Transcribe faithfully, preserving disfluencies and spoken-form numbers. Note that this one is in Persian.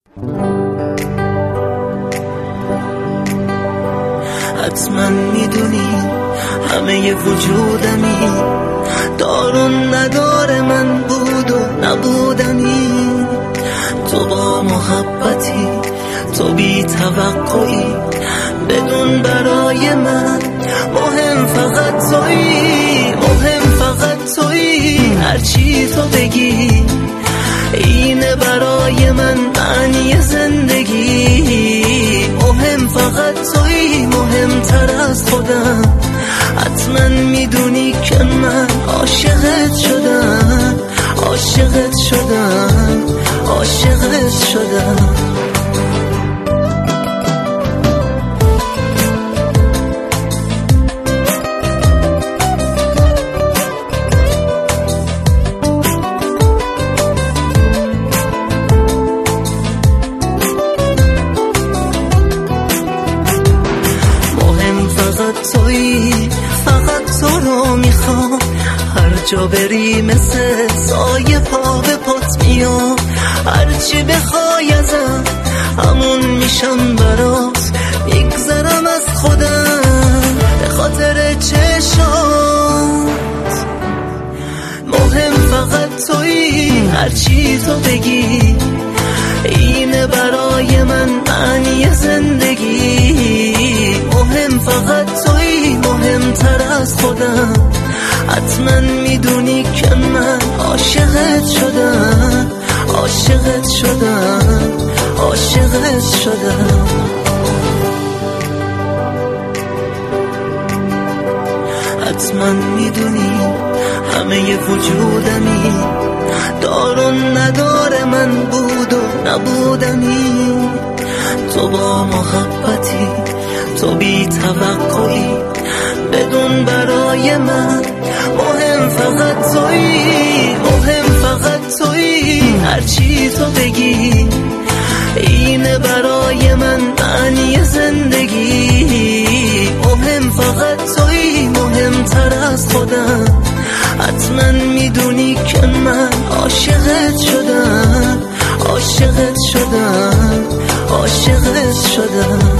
حتما میدونی همه وجودمی دارون نداره، من بود و نبودنی. تو با محبتی، تو بی توقعی، بدون برای من مهم فقط تویی، مهم فقط تویی. هرچی تو بگی اینه برای من معنی زندگی. مهم فقط تویی، مهمتر از خودم. حتما میدونی که من عاشقت شدم، عاشقت شدم، عاشقت شدم. تویی، فقط تو رو میخوام. هر جا بری مثل سایه پا به پات میام. هرچی بخوای ازم همون میشم برات. میگذرم از خودم به خاطر چشات. مهم فقط تویی، هرچی تو بگی اینه برای من معنی زندگی. مهم فقط تویی، مهمتر از خودم. حتما میدونی که من عاشقت شدم، عاشقت شدم، عاشقت شدم. حتما میدونی همه وجودمی دارون نداره، من بود و نبودنی. تو با محبتی، تو بی توقعی، بدون برای من مهم فقط تویی، مهم فقط تویی. هرچی تو بگی اینه برای من معنی زندگی. مهم فقط تویی، مهمتر از خودم. حتما میدونی که من عاشقت شدم، عاشقت شدم، عاشقت شدم.